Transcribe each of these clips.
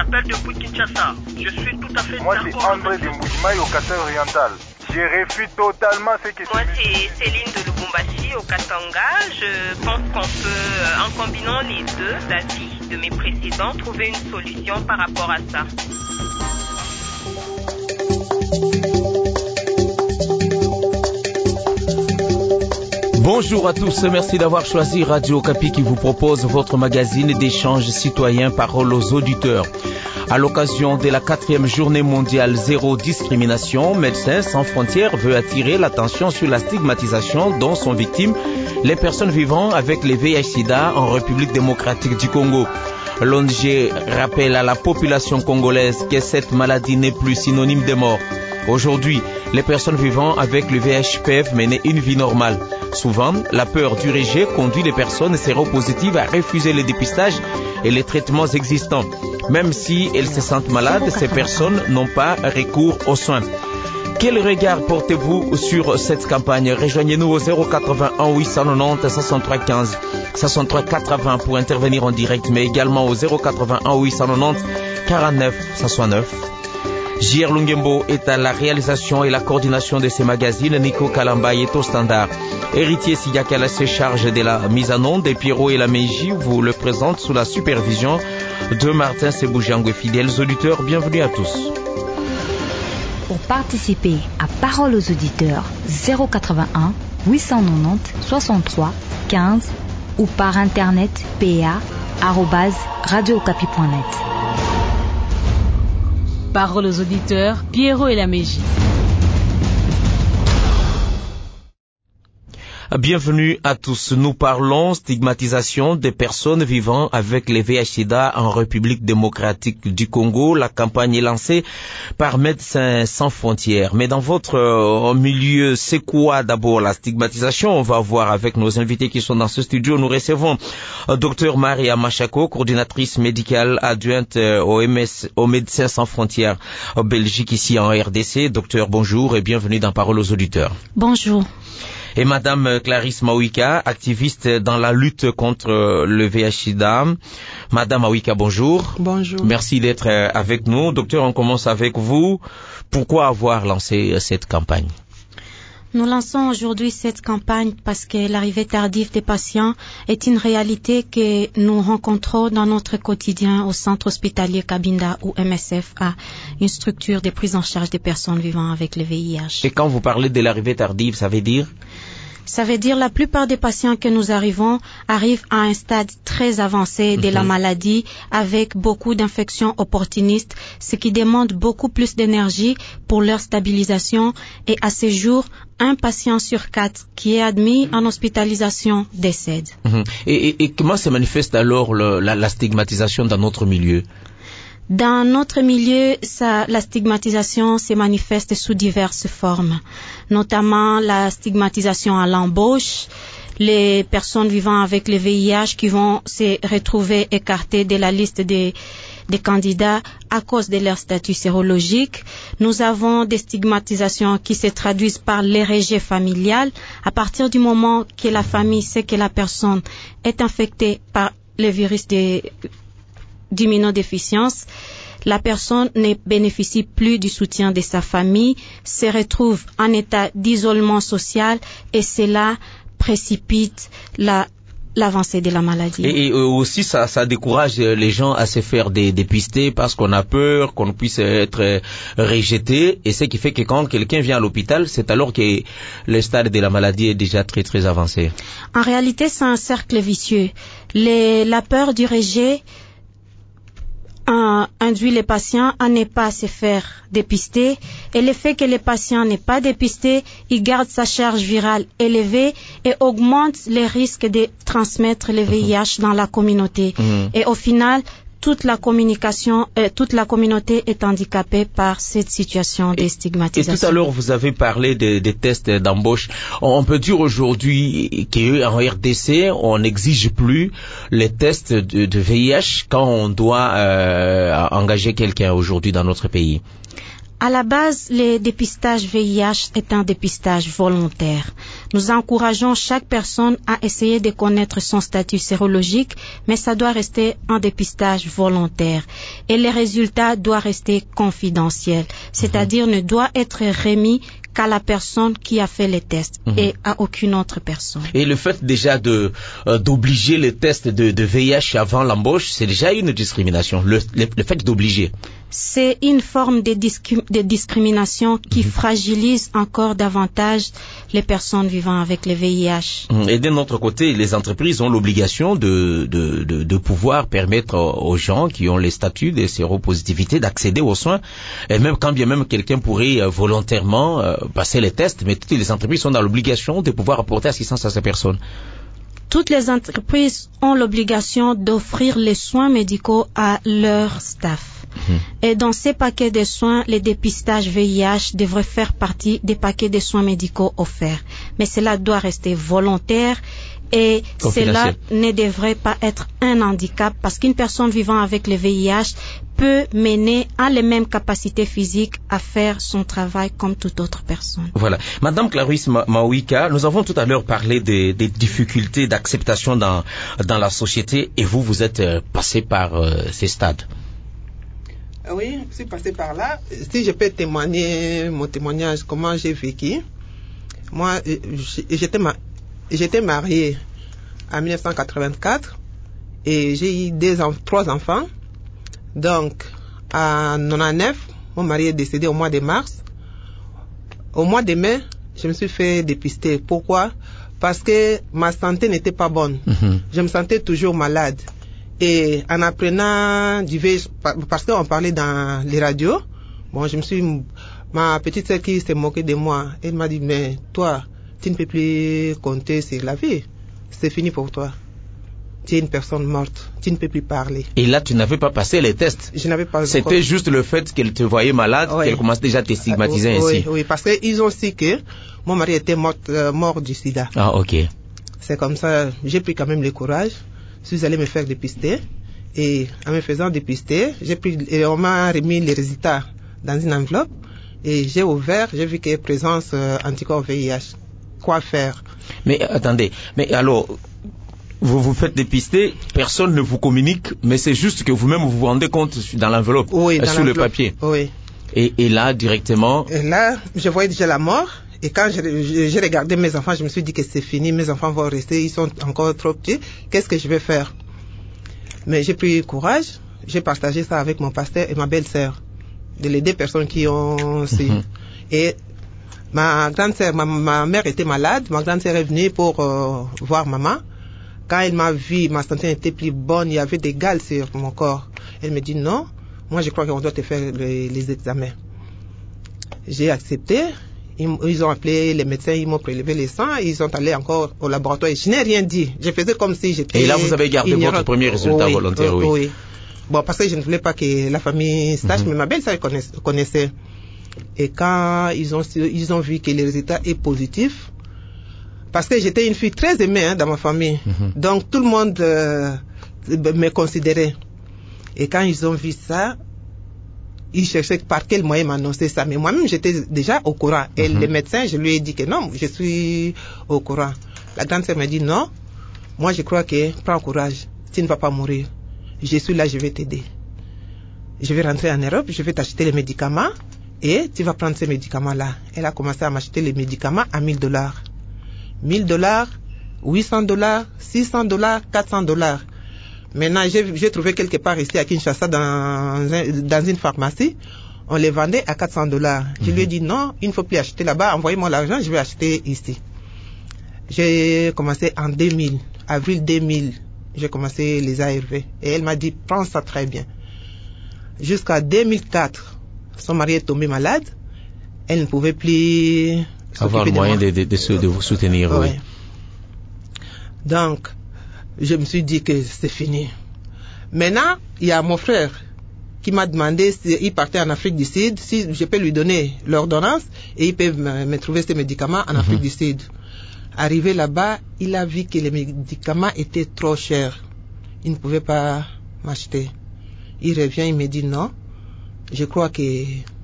appelle depuis Kinshasa. Je suis tout à fait Moi, c'est André de Moujimaï au Kassai oriental. Je refuse totalement ce que Moi, c'est Céline de Lubumbashi au Katanga. Je pense qu'on peut, en combinant les deux avis de mes précédents, trouver une solution par rapport à ça. Bonjour à tous, merci d'avoir choisi Radio Okapi qui vous propose votre magazine d'échange citoyen Parole aux auditeurs. À l'occasion de la 4e journée mondiale zéro discrimination, Médecins sans frontières veut attirer l'attention sur la stigmatisation dont sont victimes les personnes vivant avec les VIH-Sida en République démocratique du Congo. L'ONG rappelle à la population congolaise que cette maladie n'est plus synonyme de mort. Aujourd'hui, les personnes vivant avec le VIH peuvent mener une vie normale. Souvent, la peur du rejet conduit les personnes séropositives à refuser les dépistages et les traitements existants. Même si elles se sentent malades, ces personnes n'ont pas recours aux soins. Quel regard portez-vous sur cette campagne? Rejoignez-nous au 081 890 63 15 63 80 pour intervenir en direct, mais également au 081 890 49 69. J.R. Lungembo est à la réalisation et la coordination de ces magazines. Nico Kalamba est au standard. Héritier Sigakala se charge de la mise en onde et Pierrot et la Meiji vous le présentent sous la supervision de Martin Seboujango. Fidèles auditeurs, bienvenue à tous. Pour participer à Parole aux auditeurs, 081 890 63 15 ou par internet pa@radiookapi.net. Parole aux auditeurs, Pierrot et la Meiji. Bienvenue à tous. Nous parlons stigmatisation des personnes vivant avec les VIH-Sida en République démocratique du Congo. La campagne est lancée par Médecins sans frontières. Mais dans votre milieu, c'est quoi d'abord la stigmatisation? On va voir avec nos invités qui sont dans ce studio. Nous recevons Dr Maria Machako, coordinatrice médicale adjointe aux Médecins sans frontières en Belgique, ici en RDC. Docteur, bonjour et bienvenue dans Parole aux auditeurs. Bonjour. Et Madame Clarisse Mawika, activiste dans la lutte contre le VIH-Sida. Madame Mawika, bonjour. Bonjour. Merci d'être avec nous. Docteur, on commence avec vous. Pourquoi avoir lancé cette campagne? Nous lançons aujourd'hui cette campagne parce que l'arrivée tardive des patients est une réalité que nous rencontrons dans notre quotidien au centre hospitalier Kabinda ou MSFA, une structure de prise en charge des personnes vivant avec le VIH. Et quand vous parlez de l'arrivée tardive, ça veut dire? Ça veut dire la plupart des patients que nous arrivent à un stade très avancé de la maladie avec beaucoup d'infections opportunistes, ce qui demande beaucoup plus d'énergie pour leur stabilisation. Et à ce jour, un patient sur 4 qui est admis en hospitalisation décède. Et comment se manifeste alors la stigmatisation dans notre milieu? Dans notre milieu, la stigmatisation se manifeste sous diverses formes, notamment la stigmatisation à l'embauche, les personnes vivant avec le VIH qui vont se retrouver écartées de la liste des candidats à cause de leur statut sérologique. Nous avons des stigmatisations qui se traduisent par les rejets familial. À partir du moment que la famille sait que la personne est infectée par le virus d'immunodéficience, la personne ne bénéficie plus du soutien de sa famille, se retrouve en état d'isolement social et cela précipite l'avancée de la maladie. Et aussi, ça décourage les gens à se faire dépister parce qu'on a peur qu'on puisse être rejeté. Et ce qui fait que quand quelqu'un vient à l'hôpital, c'est alors que le stade de la maladie est déjà très très avancé. En réalité, c'est un cercle vicieux. La peur du rejet induit les patients à ne pas se faire dépister et le fait que les patients n'est pas dépisté, il garde sa charge virale élevée et augmente les risques de transmettre le VIH dans la communauté. Et au final, toute la communauté est handicapée par cette situation de stigmatisation. Et tout à l'heure, vous avez parlé des tests d'embauche. On peut dire aujourd'hui qu'en RDC, on n'exige plus les tests de VIH quand on doit engager quelqu'un aujourd'hui dans notre pays. À la base, le dépistage VIH est un dépistage volontaire. Nous encourageons chaque personne à essayer de connaître son statut sérologique, mais ça doit rester un dépistage volontaire. Et les résultats doivent rester confidentiels, c'est-à-dire ne doit être remis qu'à la personne qui a fait les tests et à aucune autre personne. Et le fait déjà d'obliger les tests de VIH avant l'embauche, c'est déjà une discrimination, le fait d'obliger. C'est une forme de discrimination qui fragilise encore davantage les personnes vivant avec le VIH. Et d'un autre côté, les entreprises ont l'obligation de pouvoir permettre aux gens qui ont les statuts de séropositivité d'accéder aux soins, et même quand bien même quelqu'un pourrait volontairement passer les tests, mais toutes les entreprises sont dans l'obligation de pouvoir apporter assistance à ces personnes. Toutes les entreprises ont l'obligation d'offrir les soins médicaux à leur staff. Et dans ces paquets de soins, le dépistage VIH devrait faire partie des paquets de soins médicaux offerts. Mais cela doit rester volontaire et cela ne devrait pas être un handicap parce qu'une personne vivant avec le VIH peut mener à les mêmes capacités physiques à faire son travail comme toute autre personne. Voilà. Madame Clarisse Mawika, nous avons tout à l'heure parlé des difficultés d'acceptation dans la société et vous êtes passé par ces stades. Oui, je suis passé par là. Si je peux témoigner mon témoignage, comment j'ai vécu. Moi, j'étais mariée en 1984 et j'ai eu 3 enfants. Donc, en 1999, mon mari est décédé au mois de mars. Au mois de mai, je me suis fait dépister. Pourquoi? Parce que ma santé n'était pas bonne. Je me sentais toujours malade. Et en apprenant du VIH, parce qu'on parlait dans les radios, ma petite sœur qui s'est moquée de moi, elle m'a dit, mais toi, tu ne peux plus compter sur la vie. C'est fini pour toi. Tu es une personne morte. Tu ne peux plus parler. Et là, tu n'avais pas passé les tests. Je n'avais pas. C'était juste le fait qu'elle te voyait malade, qu'elle commençait déjà à te stigmatiser ainsi. Oui, parce qu'ils ont su que mon mari était mort du sida. Ah, ok. C'est comme ça, j'ai pris quand même le courage. Je suis allé me faire dépister et en me faisant dépister, on m'a remis les résultats dans une enveloppe et j'ai ouvert, j'ai vu qu'il y a présence anticorps VIH. Quoi faire? Mais attendez, mais alors, vous vous faites dépister, personne ne vous communique, mais c'est juste que vous-même vous vous rendez compte dans l'enveloppe, sur le papier. Oui. Et là, directement... Et là, je voyais déjà la mort. Et quand j'ai regardé mes enfants, je me suis dit que c'est fini, mes enfants vont rester, ils sont encore trop petits, qu'est-ce que je vais faire? Mais j'ai pris courage, j'ai partagé ça avec mon pasteur et ma belle-sœur, les 2 personnes qui ont su. Et ma grande sœur, ma mère était malade, ma grande sœur est venue pour voir maman. Quand elle m'a vu, ma santé n'était plus bonne, il y avait des gales sur mon corps. Elle me dit non, moi je crois qu'on doit te faire les examens. J'ai accepté. Ils ont appelé les médecins, ils m'ont prélevé les sangs, ils sont allés encore au laboratoire. Je n'ai rien dit. Je faisais comme si j'étais... Et là, vous avez gardé votre premier résultat volontaire, oui. Bon, parce que je ne voulais pas que la famille sache, mais ma belle-sœur connaissait. Et quand ils ont vu que le résultat est positif, parce que j'étais une fille très aimée dans ma famille, donc tout le monde me considérait. Et quand ils ont vu ça, ils cherchaient par quel moyen m'annoncer ça. Mais moi-même, j'étais déjà au courant. Et le médecin, je lui ai dit que non, je suis au courant. La grande sœur m'a dit non, moi je crois que prends courage, tu ne vas pas mourir. Je suis là, je vais t'aider. Je vais rentrer en Europe, je vais t'acheter les médicaments et tu vas prendre ces médicaments-là. Elle a commencé à m'acheter les médicaments à $1,000. $1,000, $800, $600, $400. Maintenant, j'ai trouvé quelque part ici à Kinshasa dans une pharmacie. On les vendait à $400. Je lui ai dit non, il ne faut plus acheter là-bas. Envoyez-moi l'argent, je vais acheter ici. J'ai commencé en 2000, avril 2000. J'ai commencé les ARV. Et elle m'a dit, prends ça très bien. Jusqu'à 2004, son mari est tombé malade. Elle ne pouvait plus avoir le moyen de vous soutenir. Oui. Donc, je me suis dit que c'est fini. Maintenant, il y a mon frère qui m'a demandé s'il partait en Afrique du Sud, si je peux lui donner l'ordonnance et il peut me trouver ces médicaments en Afrique du Sud. Arrivé là-bas, il a vu que les médicaments étaient trop chers. Il ne pouvait pas m'acheter. Il revient, il me dit non, je crois que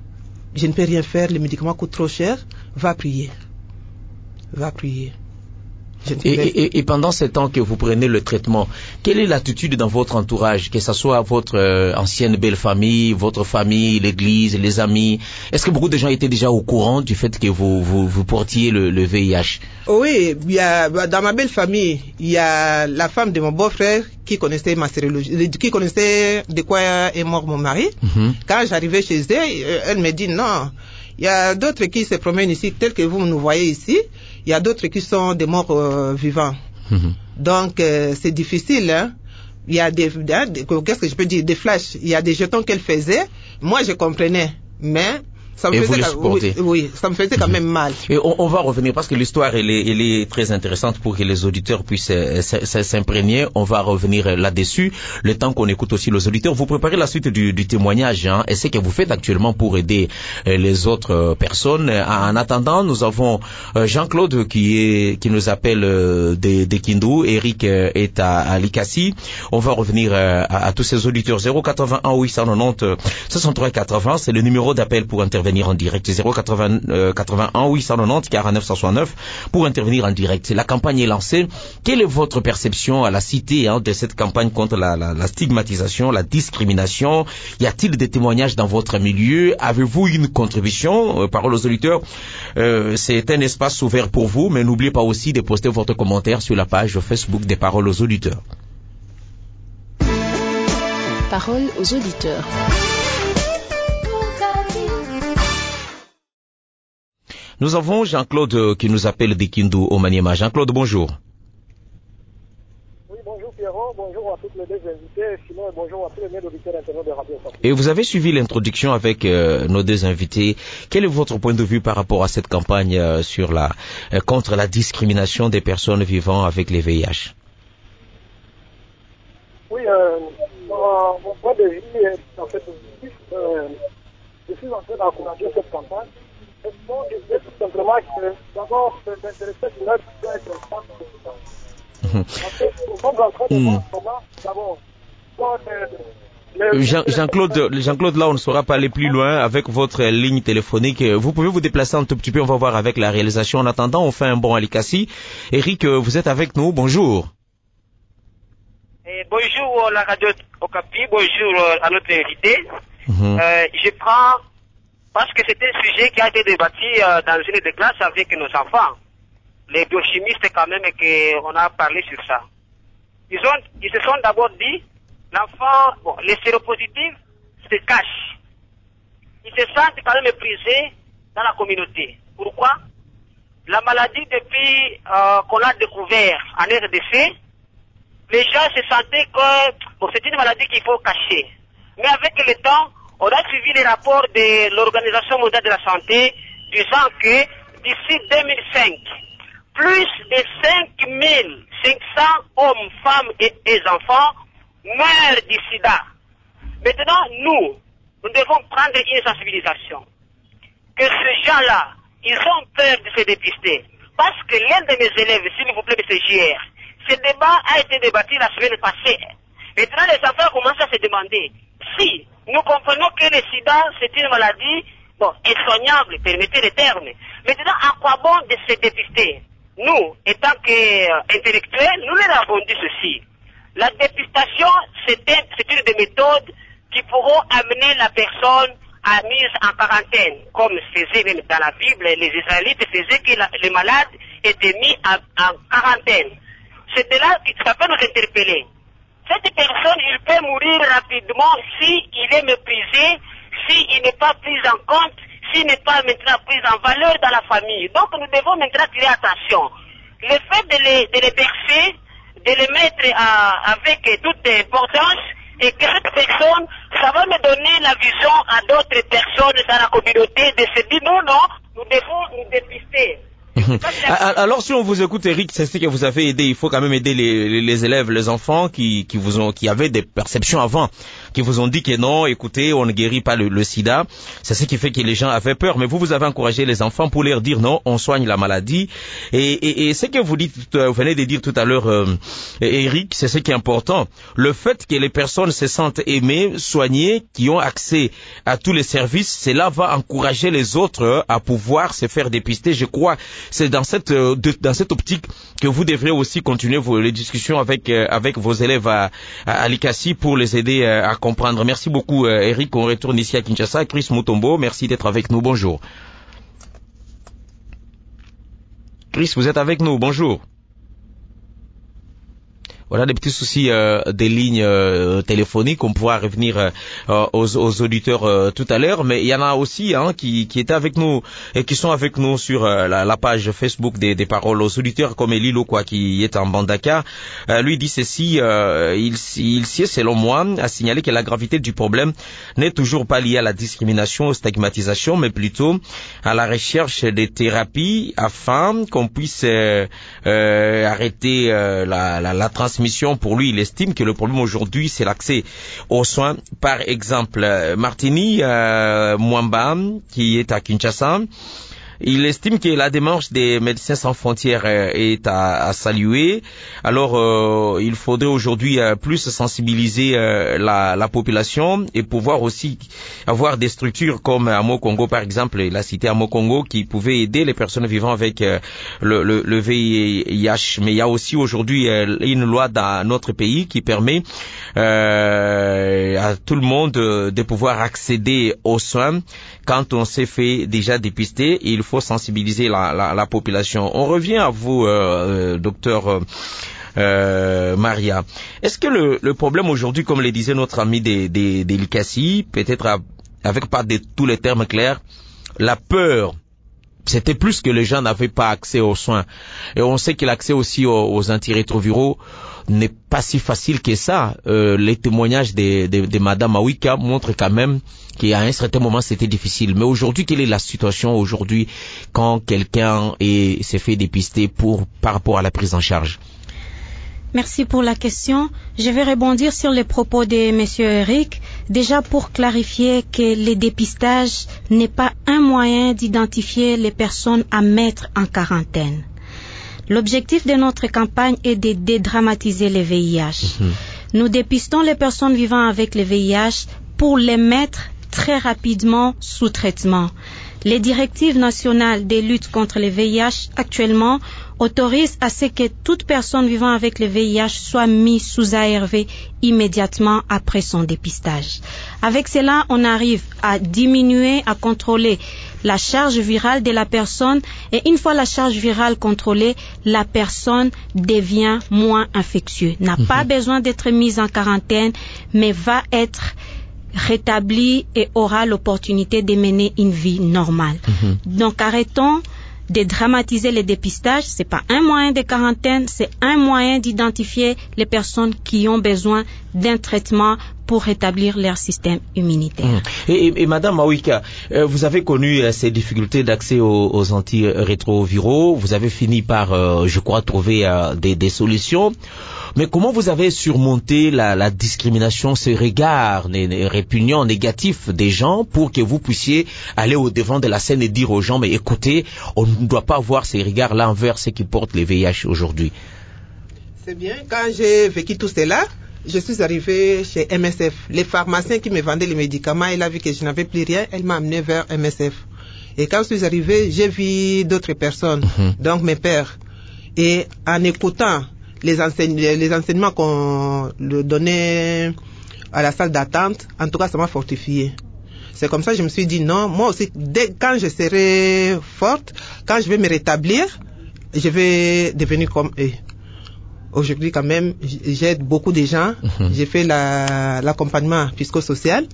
je ne peux rien faire, les médicaments coûtent trop cher, va prier. Va prier. Et pendant ce temps que vous prenez le traitement, quelle est l'attitude dans votre entourage, que ce soit votre ancienne belle famille, votre famille, l'église, les amis? Est-ce que beaucoup de gens étaient déjà au courant du fait que vous portiez le VIH? Oui, dans ma belle famille, il y a la femme de mon beau-frère qui connaissait ma sérologie, qui connaissait de quoi est mort mon mari. Quand j'arrivais chez elle, elle me dit non. Il y a d'autres qui se promènent ici, tels que vous nous voyez ici. Il y a d'autres qui sont des morts vivants. Donc, c'est difficile. Hein? Il y a qu'est-ce que je peux dire, des flashs. Il y a des jetons qu'elle faisait. Moi, je comprenais. Mais ça me faisait, oui, ça me faisait quand même mal. Et on va revenir parce que l'histoire elle est très intéressante pour que les auditeurs puissent s'imprégner. On va revenir là-dessus. Le temps qu'on écoute aussi les auditeurs, vous préparez la suite du témoignage, hein, et ce que vous faites actuellement pour aider les autres personnes. En attendant, nous avons Jean-Claude qui nous appelle de Kindu. Eric est à Likasi. On va revenir à tous ces auditeurs. 081 890 63 80, c'est le numéro d'appel pour intervenir en direct. 081 890 49 169 pour intervenir en direct. La campagne est lancée. Quelle est votre perception à la cité de cette campagne contre la stigmatisation, la discrimination? Y a-t-il des témoignages dans votre milieu? Avez-vous une contribution? Parole aux auditeurs. C'est un espace ouvert pour vous, mais n'oubliez pas aussi de poster votre commentaire sur la page Facebook des Paroles aux auditeurs. Parole aux auditeurs. Nous avons Jean-Claude qui nous appelle de Kindu au Maniema. Jean-Claude, bonjour. Oui, bonjour Pierrot, bonjour à toutes les deux invités, sinon bonjour à tous les auditeurs internautes de Radio Campus. Et vous avez suivi l'introduction avec nos deux invités. Quel est votre point de vue par rapport à cette campagne contre la discrimination des personnes vivant avec les VIH? Oui, mon point de vue est en fait positif. Je suis en train d'encourager cette campagne. Je dis tout simplement que d'abord, c'est intéressant que l'être doit être un centre de nous sommes en train de voir comment, d'abord, Jean-Claude, là, on ne saura pas aller plus loin avec votre ligne téléphonique. Vous pouvez vous déplacer un tout petit peu, on va voir avec la réalisation. En attendant, on fait un bond à Likasi. Eric, vous êtes avec nous, bonjour. Bonjour la radio Okapi, bonjour à notre invité. Je prends, parce que c'est un sujet qui a été débattu dans une des classes avec nos enfants. Les biochimistes quand même, qu'on a parlé sur ça. Ils se sont d'abord dit, l'enfant, les séropositifs se cachent. Ils se sentent quand même méprisés dans la communauté. Pourquoi? La maladie, depuis qu'on l'a découvert en RDC, les gens se sentaient que c'est une maladie qu'il faut cacher. Mais avec le temps, on a suivi les rapports de l'Organisation mondiale de la santé disant que d'ici 2005, plus de 5500 hommes, femmes et enfants meurent du sida. Maintenant, nous devons prendre une sensibilisation. Que ces gens-là, ils ont peur de se dépister. Parce que l'un de mes élèves, s'il vous plaît, M. JR, ce débat a été débattu la semaine passée. Maintenant, les enfants commencent à se demander si nous comprenons que le sida, c'est une maladie, insoignable, permettez le terme. Maintenant, à quoi bon de se dépister? Nous, étant qu'intellectuels, nous leur avons dit ceci. La dépistation, c'est une des méthodes qui pourront amener la personne à mise en quarantaine, comme faisait même dans la Bible, les Israélites faisaient que les malades étaient mis en quarantaine. C'est de là que ça peut nous interpeller. Cette personne, il peut mourir rapidement s'il est méprisé, s'il n'est pas pris en compte, s'il n'est pas maintenant pris en valeur dans la famille. Donc nous devons maintenant tirer attention. Le fait de les bercer, de les mettre avec toute importance, et que cette personne, ça va me donner la vision à d'autres personnes dans la communauté de se dire non, nous devons nous dépister. Alors si on vous écoute, Eric, c'est ce que vous avez aidé. Il faut quand même aider les élèves, les enfants qui avaient des perceptions avant qui vous ont dit que non, écoutez, on ne guérit pas le sida. C'est ce qui fait que les gens avaient peur. Mais vous avez encouragé les enfants pour leur dire non, on soigne la maladie. Et ce que vous venez de dire tout à l'heure, Eric, c'est ce qui est important. Le fait que les personnes se sentent aimées, soignées, qui ont accès à tous les services, cela va encourager les autres à pouvoir se faire dépister. Je crois c'est dans cette optique que vous devrez aussi continuer les discussions avec vos élèves à l'ICASI pour les aider à comprendre. Merci beaucoup Eric, on retourne ici à Kinshasa. Chris Mutombo, merci d'être avec nous, bonjour. Chris, vous êtes avec nous, bonjour. Voilà des petits soucis des lignes téléphoniques. On pourra revenir aux auditeurs tout à l'heure, mais il y en a aussi qui étaient avec nous et qui sont avec nous sur la page Facebook des paroles aux auditeurs, comme Elilo qui est en Bandaka. Lui dit ceci, il sied selon moi à signaler que la gravité du problème n'est toujours pas liée à la discrimination, aux stigmatisation, mais plutôt à la recherche des thérapies afin qu'on puisse arrêter la transmission. Pour lui, il estime que le problème aujourd'hui, c'est l'accès aux soins. Par exemple, Martini Mwamba, qui est à Kinshasa, il estime que la démarche des Médecins sans frontières est à saluer. Alors, il faudrait aujourd'hui plus sensibiliser la population et pouvoir aussi avoir des structures comme Amo Congo, par exemple, la cité Amo Congo, qui pouvait aider les personnes vivant avec le VIH. Mais il y a aussi aujourd'hui une loi dans notre pays qui permet à tout le monde de pouvoir accéder aux soins. Quand on s'est fait déjà dépister, il faut sensibiliser la population. On revient à vous, docteur Maria. Est-ce que le problème aujourd'hui, comme le disait notre ami des l'ICASI, peut-être avec pas de tous les termes clairs, la peur, c'était plus que les gens n'avaient pas accès aux soins. Et on sait que l'accès aussi aux antirétroviraux n'est pas si facile que ça. Les témoignages de Madame Awika montrent quand même qu'à un certain moment c'était difficile. Mais aujourd'hui, quelle est la situation aujourd'hui quand quelqu'un s'est fait dépister par rapport à la prise en charge? Merci pour la question. Je vais rebondir sur les propos de Monsieur Eric. Déjà pour clarifier que le dépistage n'est pas un moyen d'identifier les personnes à mettre en quarantaine. L'objectif de notre campagne est de dédramatiser le VIH. Nous dépistons les personnes vivant avec le VIH pour les mettre très rapidement sous traitement. Les directives nationales de lutte contre le VIH actuellement autorisent à ce que toute personne vivant avec le VIH soit mise sous ARV immédiatement après son dépistage. Avec cela, on arrive à diminuer, à contrôler la charge virale de la personne et une fois la charge virale contrôlée, la personne devient moins infectieuse. N'a pas besoin d'être mise en quarantaine, mais va être rétablie et aura l'opportunité de mener une vie normale. Donc arrêtons de dramatiser le dépistage. C'est pas un moyen de quarantaine, c'est un moyen d'identifier les personnes qui ont besoin d'un traitement pour rétablir leur système immunitaire. Et Madame Awika, vous avez connu ces difficultés d'accès aux antirétroviraux. Vous avez fini par, je crois, trouver des solutions. Mais comment vous avez surmonté la discrimination, ce regard répugnant, négatif des gens pour que vous puissiez aller au devant de la scène et dire aux gens, mais écoutez, on ne doit pas avoir ces regards-là envers ceux qui portent les VIH aujourd'hui? C'est bien, quand j'ai vécu tout cela, je suis arrivé chez MSF. Les pharmaciens qui me vendaient les médicaments, il a vu que je n'avais plus rien, elle m'a amené vers MSF. Et quand je suis arrivé, j'ai vu d'autres personnes, donc mes pères. Et en écoutant les enseignements qu'on le donnait à la salle d'attente, en tout cas, ça m'a fortifié. C'est comme ça que je me suis dit non, moi aussi, quand je serai forte, quand je vais me rétablir, je vais devenir comme eux. Aujourd'hui, quand même, j'aide beaucoup de gens. J'ai fait l'accompagnement psychosocial.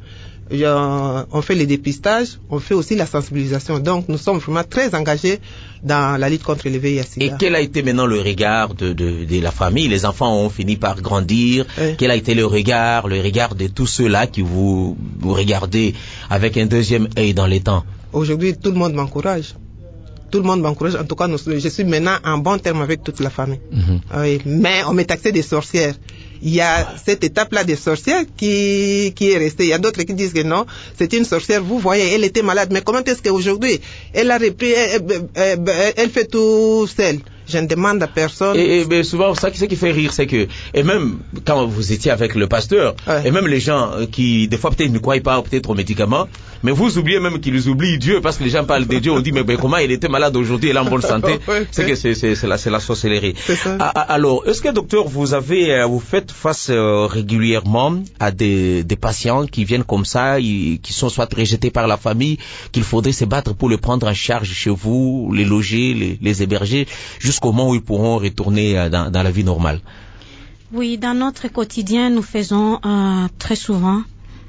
On fait les dépistages, on fait aussi la sensibilisation. Donc, nous sommes vraiment très engagés dans la lutte contre le VIH-Sida. Et quel a été maintenant le regard de la famille? Les enfants ont fini par grandir. Quel a été le regard de tous ceux-là qui vous regardez avec un deuxième œil dans les temps? Aujourd'hui, tout le monde m'encourage. Tout le monde m'encourage. En tout cas, je suis maintenant en bon terme avec toute la famille. Oui, mais on m'est taxé des sorcières. il y a cette étape-là des sorcières qui est restée. Il y a d'autres qui disent que non, c'est une sorcière, vous voyez, elle était malade. Mais comment est-ce qu'aujourd'hui, elle a repris, elle fait tout seule? Je ne demande à personne. Et souvent, ce qui fait rire, c'est que, et même quand vous étiez avec le pasteur, et même les gens qui, des fois, peut-être ne croient pas peut-être aux médicaments, mais vous oubliez même qu'ils oublient Dieu, parce que les gens parlent de Dieu, on dit, mais comment il était malade aujourd'hui, il est en bonne santé. C'est que c'est la sorcellerie. Alors, est-ce que, docteur, vous faites face régulièrement à des patients qui viennent comme ça, qui sont soit rejetés par la famille, qu'il faudrait se battre pour les prendre en charge chez vous, les loger, les héberger, jusqu'au moment où ils pourront retourner dans la vie normale? Oui, dans notre quotidien, nous faisons très souvent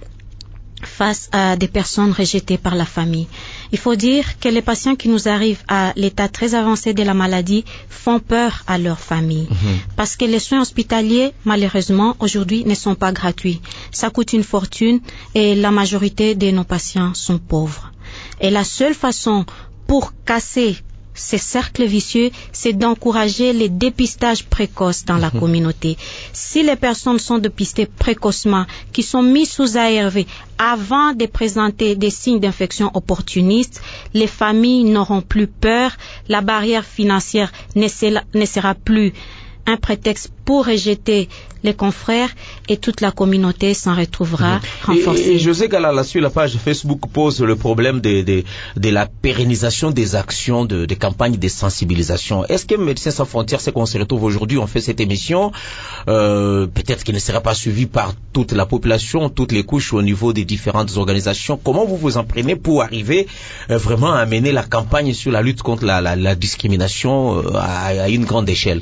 face à des personnes rejetées par la famille. Il faut dire que les patients qui nous arrivent à l'état très avancé de la maladie font peur à leur famille. Parce que les soins hospitaliers, malheureusement, aujourd'hui, ne sont pas gratuits. Ça coûte une fortune et la majorité de nos patients sont pauvres. Et la seule façon pour casser ces cercles vicieux, c'est d'encourager les dépistages précoces dans la communauté. Si les personnes sont dépistées précocement, qui sont mises sous ARV avant de présenter des signes d'infection opportunistes, les familles n'auront plus peur, la barrière financière ne sera plus un prétexte pour rejeter les confrères et toute la communauté s'en retrouvera renforcée. Et je sais sur la page Facebook pose le problème de la pérennisation des actions de campagne de sensibilisation. Est-ce que Médecins sans frontières, c'est qu'on se retrouve aujourd'hui, on fait cette émission, peut-être qu'il ne sera pas suivi par toute la population, toutes les couches au niveau des différentes organisations. Comment vous vous en prenez pour arriver vraiment à mener la campagne sur la lutte contre la discrimination à une grande échelle?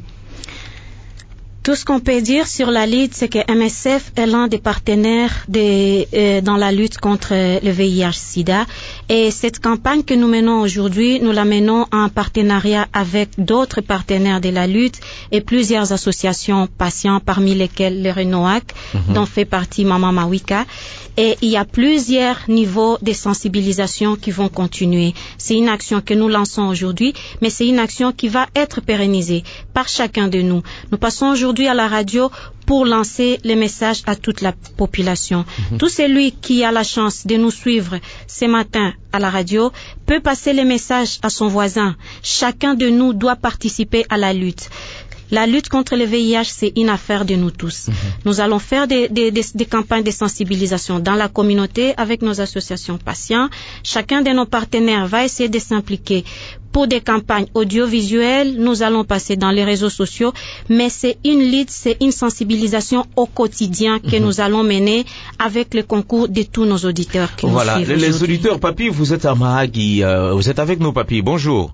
Tout ce qu'on peut dire sur la lutte, c'est que MSF est l'un des partenaires dans la lutte contre le VIH-Sida. Et cette campagne que nous menons aujourd'hui, nous la menons en partenariat avec d'autres partenaires de la lutte et plusieurs associations patients, parmi lesquelles le RENOAC, dont fait partie Maman Mawika. Et il y a plusieurs niveaux de sensibilisation qui vont continuer. C'est une action que nous lançons aujourd'hui, mais c'est une action qui va être pérennisée par chacun de nous. Nous passons aujourd'hui à la radio pour lancer les messages à toute la population. Tout celui qui a la chance de nous suivre ce matin à la radio peut passer les messages à son voisin. Chacun de nous doit participer à la lutte. La lutte contre le VIH, c'est une affaire de nous tous. Nous allons faire des campagnes de sensibilisation dans la communauté avec nos associations patients. Chacun de nos partenaires va essayer de s'impliquer pour des campagnes audiovisuelles. Nous allons passer dans les réseaux sociaux, mais c'est une lutte, c'est une sensibilisation au quotidien que nous allons mener avec le concours de tous nos auditeurs qui nous suivent aujourd'hui. Les auditeurs, Papi, vous êtes à Mahagi, vous êtes avec nous, Papi, bonjour.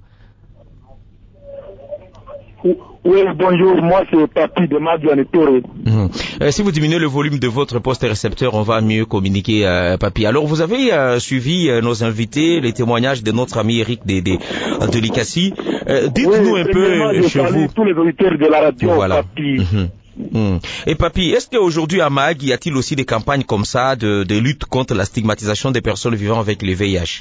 Oui, bonjour, moi c'est Papi de Mahagi. Si vous diminuez le volume de votre poste récepteur, on va mieux communiquer, Papi. Alors, vous avez suivi nos invités, les témoignages de notre ami Eric de l'ICACI. Dites-nous un peu chez vous. Tous les auditeurs de la radio, voilà. Papi. Et Papi, est-ce qu'aujourd'hui à Mahagi, y a-t-il aussi des campagnes comme ça de lutte contre la stigmatisation des personnes vivant avec le VIH?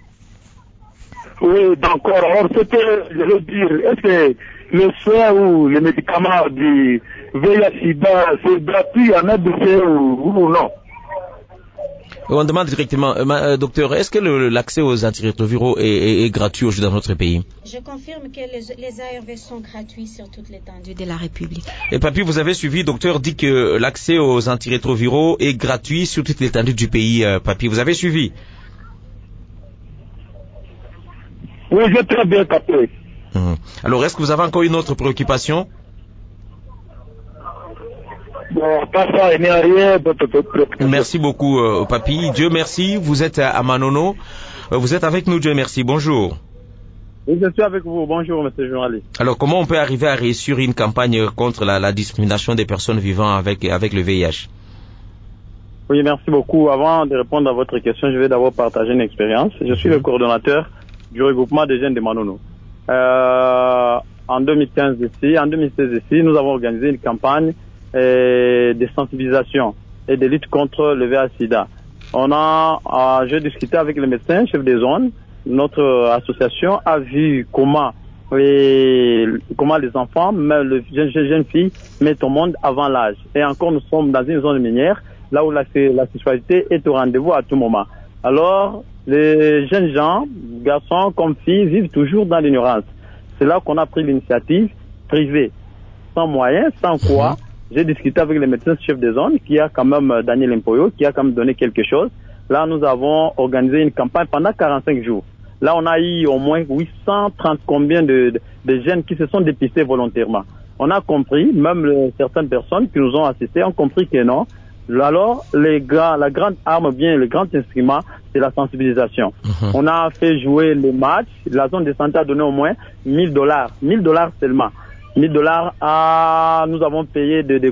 Oui, d'accord. Alors, je veux dire, est-ce que le soin ou les médicaments du VIH-Sida, c'est gratuit à MSF ou non? On demande directement, docteur, est-ce que l'accès aux antirétroviraux est gratuit aujourd'hui dans notre pays? Je confirme que les ARV sont gratuits sur toute l'étendue de la République. Et Papi, vous avez suivi, docteur dit que l'accès aux antirétroviraux est gratuit sur toute l'étendue du pays, Papi. Vous avez suivi? Oui, j'ai très bien capté. Alors, est-ce que vous avez encore une autre préoccupation? Bon, pas ça, il n'y a rien d'autre préoccupation. Merci beaucoup, Papi. Dieu merci. Vous êtes à Manono. Vous êtes avec nous, Dieu merci. Bonjour. Oui, je suis avec vous. Bonjour, monsieur le journaliste. Alors, comment on peut arriver à réussir une campagne contre la discrimination des personnes vivant avec le VIH? Oui, merci beaucoup. Avant de répondre à votre question, je vais d'abord partager une expérience. Je suis le coordonnateur du regroupement des jeunes de Manono. En 2016 ici, nous avons organisé une campagne de sensibilisation et de lutte contre le VIH-Sida. J'ai discuté avec les médecins, chefs des zones. Notre association a vu comment comment les enfants, même les jeunes filles, mettent au monde avant l'âge. Et encore, nous sommes dans une zone minière, là où la sexualité est au rendez-vous à tout moment. Alors, les jeunes gens, garçons comme filles, vivent toujours dans l'ignorance. C'est là qu'on a pris l'initiative privée, sans moyens, sans quoi. J'ai discuté avec le médecin chef de zone, qui a quand même, Daniel Mpoyo, qui a quand même donné quelque chose. Là, nous avons organisé une campagne pendant 45 jours. Là, on a eu au moins 830 combien de jeunes qui se sont dépistés volontairement. On a compris, même certaines personnes qui nous ont assistés ont compris que non. Alors, la grande arme, bien le grand instrument, c'est la sensibilisation. On a fait jouer les matchs. La zone de santé a donné au moins $1000. $1000 seulement. $1000 nous avons payé de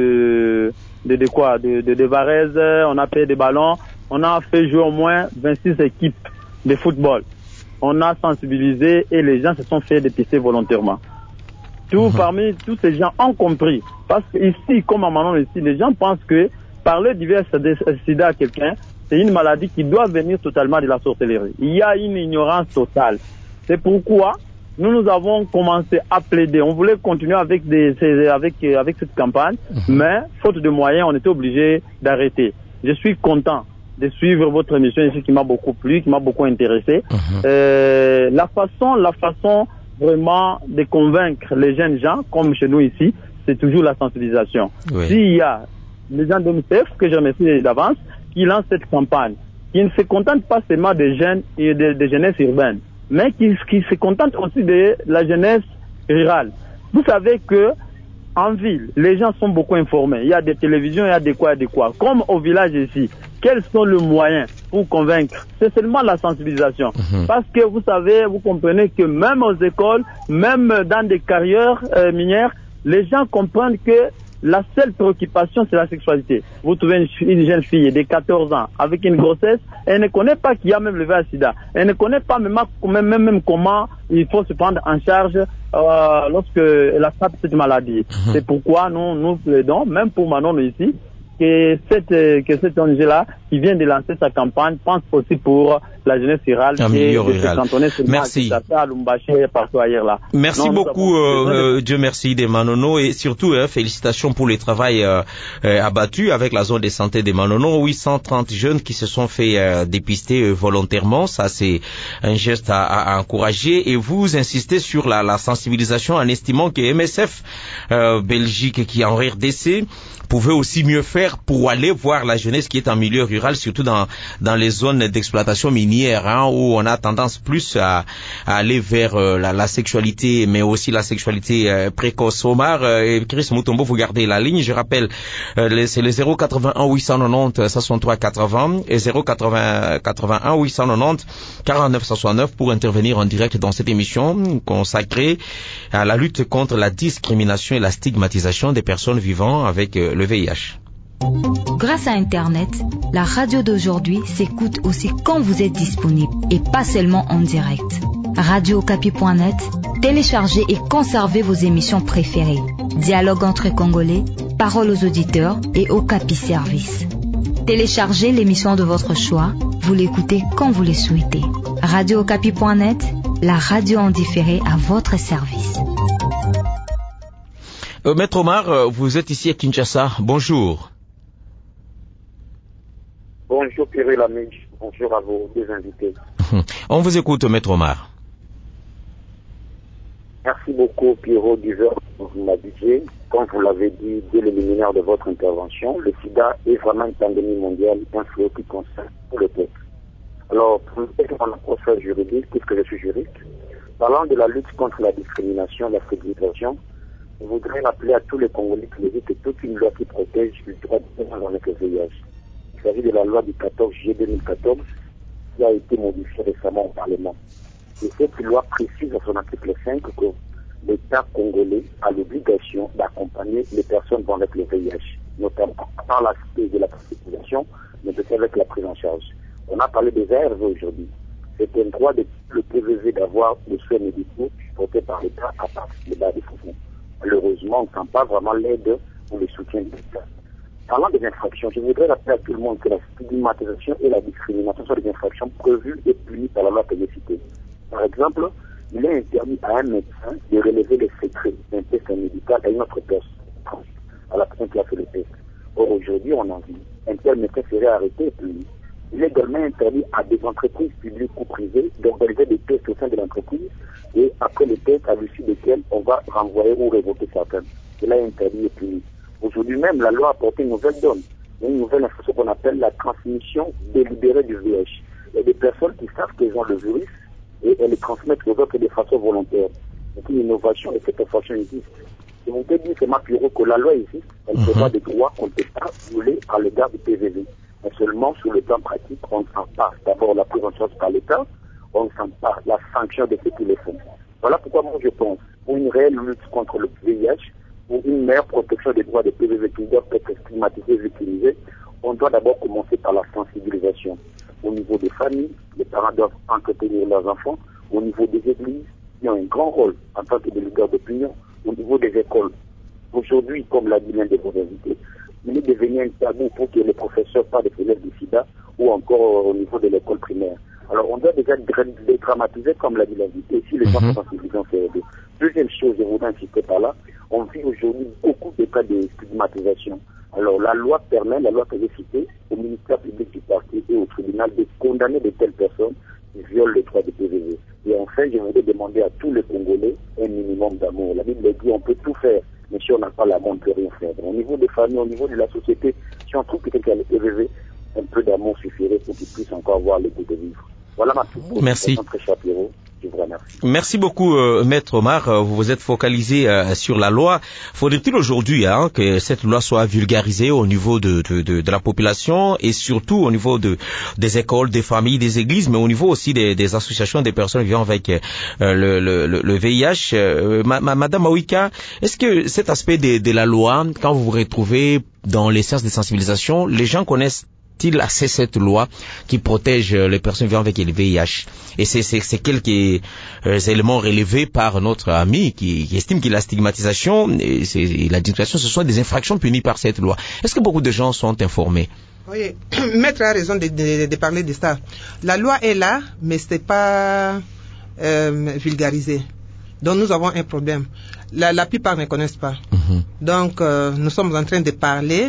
varaises, on a payé des ballons, on a fait jouer au moins 26 équipes de football. On a sensibilisé et les gens se sont fait dépister volontairement. Parmi tous ces gens ont compris. Parce que ici, comme à Manon ici, les gens pensent que parler du sida à quelqu'un, c'est une maladie qui doit venir totalement de la sorcellerie. Il y a une ignorance totale. C'est pourquoi nous avons commencé à plaider. On voulait continuer avec cette campagne, mais faute de moyens, on était obligé d'arrêter. Je suis content de suivre votre émission ici qui m'a beaucoup plu, qui m'a beaucoup intéressé. La façon vraiment de convaincre les jeunes gens, comme chez nous ici, c'est toujours la sensibilisation. S'il y a les gens d'UNICEF, que je remercie d'avance, qui lancent cette campagne, qui ne se contentent pas seulement des jeunes et des jeunesses urbaines, mais qui se contentent aussi de la jeunesse rurale. Vous savez que en ville, les gens sont beaucoup informés. Il y a des télévisions, il y a des quoi. Comme au village ici, quels sont les moyens pour convaincre? C'est seulement la sensibilisation. Parce que vous savez, vous comprenez que même aux écoles, même dans des carrières minières, les gens comprennent que la seule préoccupation, c'est la sexualité. Vous trouvez une jeune fille de 14 ans avec une grossesse, elle ne connaît pas qu'il y a même le VIH/SIDA. Elle ne connaît pas même comment il faut se prendre en charge lorsqu'elle attrape cette maladie. C'est pourquoi nous plaidons, même pour Manon ici, que cette ONG-là, qui vient de lancer sa campagne, pense aussi pour la jeunesse rurale et de se cantonner seulement à Lumbashi et partout ailleurs là. Merci beaucoup, Dieu merci des Manono, et surtout félicitations pour le travail abattu avec la zone de santé des Manono. 830 jeunes qui se sont fait dépister volontairement, ça c'est un geste à encourager, et vous insistez sur la sensibilisation en estimant que MSF Belgique qui est en RDC pouvait aussi mieux faire pour aller voir la jeunesse qui est en milieu rural, surtout dans les zones d'exploitation minière, où on a tendance plus à aller vers la sexualité, mais aussi la sexualité précoce. Omar et Chris Mutombo, vous gardez la ligne. Je rappelle, c'est le 081 890 63 80 et 081 890 49 69 pour intervenir en direct dans cette émission consacrée à la lutte contre la discrimination et la stigmatisation des personnes vivant avec le VIH. Grâce à Internet, la radio d'aujourd'hui s'écoute aussi quand vous êtes disponible et pas seulement en direct. RadioOkapi.net, téléchargez et conservez vos émissions préférées. Dialogue entre Congolais, Parole aux auditeurs et Okapi Service. Téléchargez l'émission de votre choix, vous l'écoutez quand vous le souhaitez. RadioOkapi.net, la radio en différé à votre service. Maître Omar, vous êtes ici à Kinshasa. Bonjour. Bonjour Pierre Lamige. Bonjour à vos deux invités. On vous écoute, Maître Omar. Merci beaucoup Pierrot Duveur pour m'habiller. Comme vous l'avez dit dès le liminaire de votre intervention, le sida est vraiment une pandémie mondiale, un fléau qui concerne tout le peuple. Alors, pour nous faire en approche juridique, puisque je suis juriste, parlant de la lutte contre la discrimination, la stigmatisation, je voudrais rappeler à tous les Congolais qu'il existe toute une loi qui protège le droit de personnes avec le VIH. Il s'agit de la loi du 14 juillet 2014 qui a été modifiée récemment au Parlement. Et cette loi précise à son article 5 que l'État congolais a l'obligation d'accompagner les personnes avec le VIH, notamment par l'aspect de la sensibilisation, mais aussi avec la prise en charge. On a parlé des ARV aujourd'hui. C'est un droit de le PVV d'avoir des soins médicaux portés par l'État à partir des bas des fonds. Malheureusement, on ne sent pas vraiment l'aide ou le soutien de l'État. Parlant des infractions, je voudrais rappeler à tout le monde que la stigmatisation et la discrimination sont des infractions prévues et punies par la loi pénale. Par exemple, il est interdit à un médecin de relever les secrets d'un test médical à une autre personne, à la personne qui a fait le test. Or, aujourd'hui, on a vu, un tel médecin serait arrêté et puis il est également interdit à des entreprises publiques ou privées d'organiser des tests au sein de l'entreprise et après les tests, à l'issue desquels on va renvoyer ou révoquer certains. Cela est interdit et puni. Aujourd'hui même, la loi a apporté une nouvelle donne, une nouvelle information qu'on appelle la transmission délibérée du VIH. Il y a des personnes qui savent qu'elles ont le virus et elles le transmettent aux autres de façon volontaire. C'est une innovation et cette information existe. Et on peut dire que ma bureau que la loi existe, elle prévoit des droits qu'on ne peut pas violer à l'égard du PVV. Mais seulement sur le plan pratique, on ne sent pas d'abord la prise en charge par l'État, on ne sent pas la sanction de ceux qui le font. Voilà pourquoi moi je pense, pour une réelle lutte contre le VIH, pour une meilleure protection des droits des PVV qui doivent être stigmatisés et victimisés, on doit d'abord commencer par la sensibilisation. Au niveau des familles, les parents doivent entretenir leurs enfants. Au niveau des églises, qui ont un grand rôle en tant que des leaders d'opinion. Au niveau des écoles. Aujourd'hui, comme l'a dit l'un de vos invités, il est devenu un tabou pour que les professeurs parlent des élèves du sida ou encore au niveau de l'école primaire. Alors, on doit déjà dédramatiser, comme l'a dit l'invité, si les gens sont sensibilisés en CRD. Deuxième chose, je voudrais insister par là, on vit aujourd'hui beaucoup de cas de stigmatisation. Alors, la loi permet, la loi que j'ai citée, au ministère public du parti et au tribunal de condamner de telles personnes qui violent les droits des PVV. Et enfin, je voudrais demander à tous les Congolais un minimum d'amour. La Bible dit on peut tout faire, mais si on n'a pas l'amour, on ne peut rien faire. Donc, au niveau des familles, au niveau de la société, si on trouve quelqu'un qui a le PVV, un peu d'amour suffirait pour qu'il puisse encore avoir le goût de vivre. Voilà ma petite Merci. Très cher Pierrot. Je vous remercie. Merci beaucoup, Maître Omar. Vous vous êtes focalisé sur la loi. Faudrait-il aujourd'hui que cette loi soit vulgarisée au niveau de la population et surtout au niveau des écoles, des familles, des églises, mais au niveau aussi des associations des personnes vivant avec le VIH. Madame Awika, est-ce que cet aspect de la loi, quand vous vous retrouvez dans les séances de sensibilisation, les gens connaissent-ils assez cette loi qui protège les personnes vivant avec le VIH? Et c'est quelques éléments relevés par notre ami qui estime que la stigmatisation et la discrimination, ce sont des infractions punies par cette loi. Est-ce que beaucoup de gens sont informés? Oui, Maître a raison de parler de ça. La loi est là, mais c'est pas vulgarisé. Donc nous avons un problème. La plupart ne connaissent pas. Donc nous sommes en train de parler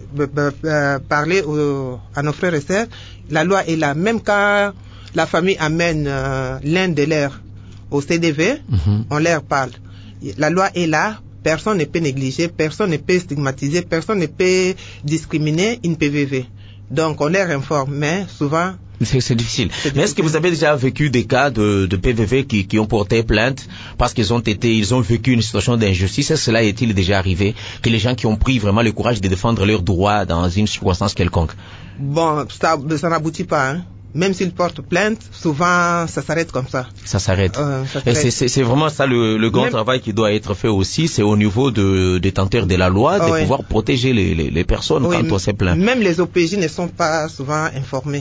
à nos frères et sœurs. La loi est là. Même quand la famille amène l'un de leurs au CDV, on leur parle. La loi est là. Personne ne peut négliger, personne ne peut stigmatiser, personne ne peut discriminer une PVV. Donc on leur informe, mais souvent... C'est difficile. Mais est-ce que vous avez déjà vécu des cas de PVV qui ont porté plainte parce qu'ils ont vécu une situation d'injustice? Est-ce que cela est-il déjà arrivé? Que les gens qui ont pris vraiment le courage de défendre leurs droits dans une circonstance quelconque? Bon, ça n'aboutit pas, hein. Même s'ils portent plainte, souvent ça s'arrête comme ça. Ça s'arrête. Et c'est vraiment ça le grand travail qui doit être fait aussi, c'est au niveau de détenteurs de la loi, de pouvoir protéger les personnes quand on s'est plaint. Même les OPJ ne sont pas souvent informés.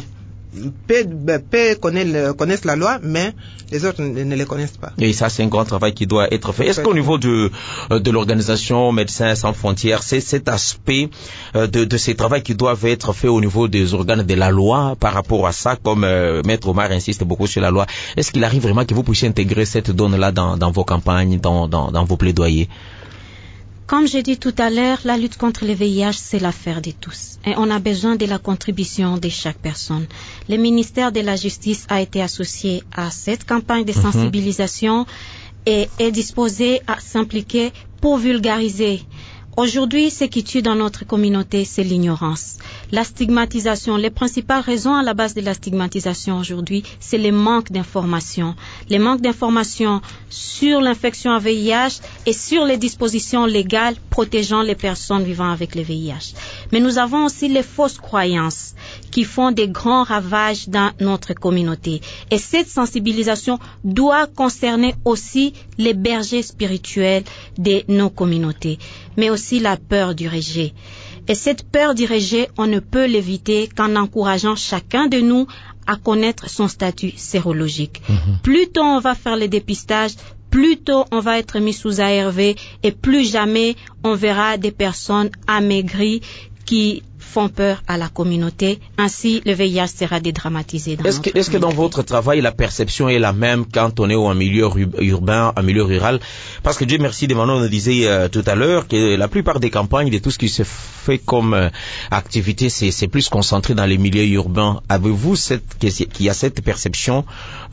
Peu connaissent la loi, mais les autres ne les connaissent pas. Et ça, c'est un grand travail qui doit être fait. Est-ce qu'au niveau de l'organisation Médecins sans frontières, c'est cet aspect de ces travaux qui doivent être faits au niveau des organes de la loi par rapport à ça, comme Maître Omar insiste beaucoup sur la loi? Est-ce qu'il arrive vraiment que vous puissiez intégrer cette donne-là dans vos campagnes, dans vos plaidoyers? Comme j'ai dit tout à l'heure, la lutte contre le VIH, c'est l'affaire de tous. Et on a besoin de la contribution de chaque personne. Le ministère de la Justice a été associé à cette campagne de sensibilisation et est disposé à s'impliquer pour vulgariser. Aujourd'hui, ce qui tue dans notre communauté, c'est l'ignorance. La stigmatisation, les principales raisons à la base de la stigmatisation aujourd'hui, c'est le manque d'information. Le manque d'information sur l'infection à VIH et sur les dispositions légales protégeant les personnes vivant avec le VIH. Mais nous avons aussi les fausses croyances qui font des grands ravages dans notre communauté. Et cette sensibilisation doit concerner aussi les bergers spirituels de nos communautés, mais aussi la peur du rejet. Et cette peur du rejet, on ne peut l'éviter qu'en encourageant chacun de nous à connaître son statut sérologique. Plus tôt on va faire le dépistage, plus tôt on va être mis sous ARV et plus jamais on verra des personnes amaigries qui font peur à la communauté. Ainsi, le VIH sera dédramatisé. Est-ce que dans votre travail, la perception est la même quand on est en milieu urbain, en milieu rural? Parce que Dieu merci, Demano nous disait tout à l'heure que la plupart des campagnes, de tout ce qui se fait comme activité, c'est plus concentré dans les milieux urbains. Avez-vous qu'il y a cette perception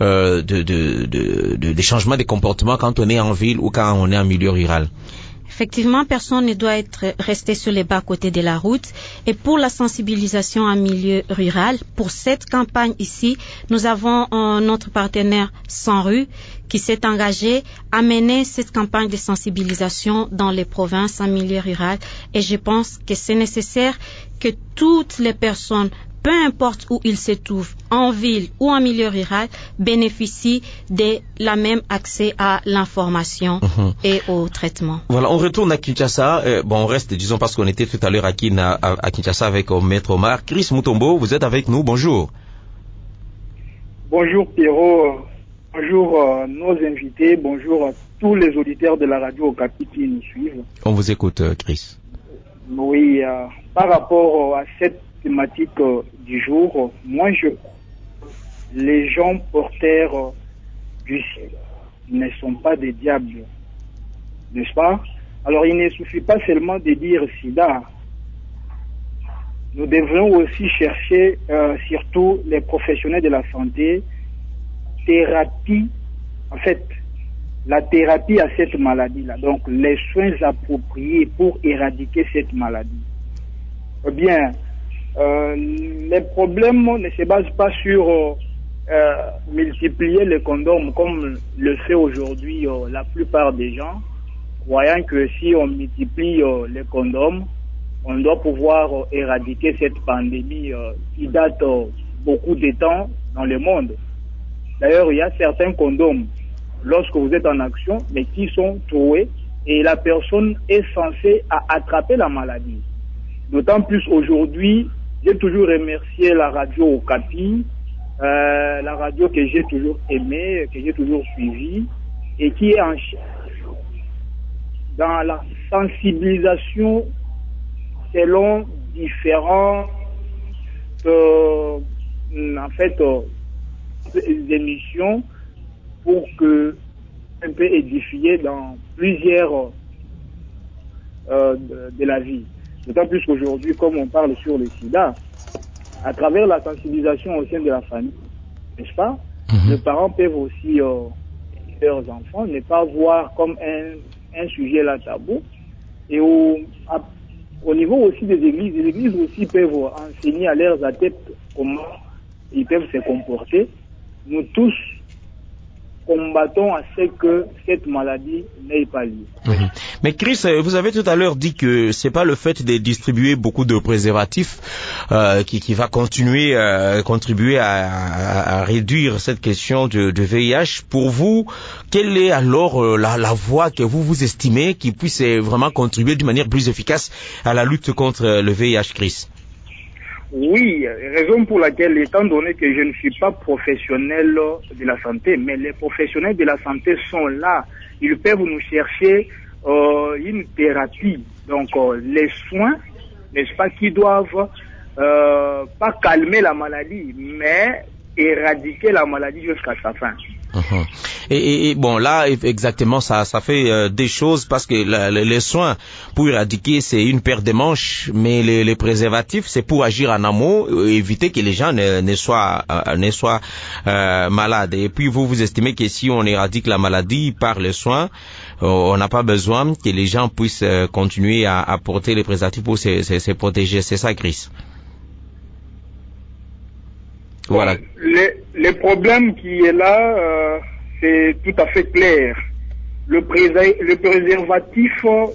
de changement de comportement quand on est en ville ou quand on est en milieu rural? Effectivement, personne ne doit rester sur les bas-côtés de la route. Et pour la sensibilisation en milieu rural, pour cette campagne ici, nous avons notre partenaire Sans Rue qui s'est engagé à mener cette campagne de sensibilisation dans les provinces en milieu rural. Et je pense que c'est nécessaire que toutes les personnes, peu importe où ils se trouvent, en ville ou en milieu rural, bénéficient de la même accès à l'information et au traitement. Voilà, on retourne à Kinshasa. On reste, disons, parce qu'on était tout à l'heure à Kinshasa avec Maître Omar. Chris Mutombo, vous êtes avec nous, bonjour. Bonjour Pierrot, bonjour nos invités, bonjour à tous les auditeurs de la radio Okapi qui nous suivent. On vous écoute, Chris. Oui, par rapport à cette thématique du jour, les gens porteurs du ciel ne sont pas des diables, n'est-ce pas? Alors il ne suffit pas seulement de dire sida. Nous devons aussi chercher, surtout les professionnels de la santé, la thérapie à cette maladie-là, donc les soins appropriés pour éradiquer cette maladie. Eh bien, les problèmes ne se basent pas sur multiplier les condoms comme le fait aujourd'hui la plupart des gens, croyant que si on multiplie les condoms, on doit pouvoir éradiquer cette pandémie qui date beaucoup de temps dans le monde. D'ailleurs, il y a certains condoms, lorsque vous êtes en action, mais qui sont troués et la personne est censée attraper la maladie. D'autant plus aujourd'hui, j'ai toujours remercié la radio Okapi, la radio que j'ai toujours aimée, que j'ai toujours suivie, et qui est en charge dans la sensibilisation selon différentes émissions pour que un peu édifier dans plusieurs de la vie. D'autant plus qu'aujourd'hui, comme on parle sur le sida, à travers la sensibilisation au sein de la famille, n'est-ce pas? Les parents peuvent aussi leurs enfants ne pas voir comme un sujet là tabou. Et au niveau aussi des églises, les églises aussi peuvent enseigner à leurs adeptes comment ils peuvent se comporter. Nous tous combattons à ce que cette maladie n'ait pas lieu. Mais Chris, vous avez tout à l'heure dit que c'est pas le fait de distribuer beaucoup de préservatifs qui va contribuer à réduire cette question de VIH. Pour vous, quelle est alors la voie que vous estimez qui puisse vraiment contribuer d'une manière plus efficace à la lutte contre le VIH, Chris? Oui, raison pour laquelle, étant donné que je ne suis pas professionnel de la santé, mais les professionnels de la santé sont là, ils peuvent nous chercher une thérapie, donc les soins, n'est-ce pas, qui doivent pas calmer la maladie, mais éradiquer la maladie jusqu'à sa fin. Et bon, là, exactement, ça fait des choses parce que les soins pour éradiquer, c'est une paire de manches, mais les préservatifs, c'est pour agir en amont, éviter que les gens ne soient malades. Et puis, vous estimez que si on éradique la maladie par les soins, on n'a pas besoin que les gens puissent continuer à porter les préservatifs pour se protéger. C'est ça, Chris? Voilà. Le problème qui est là, c'est tout à fait clair. Le préservatif,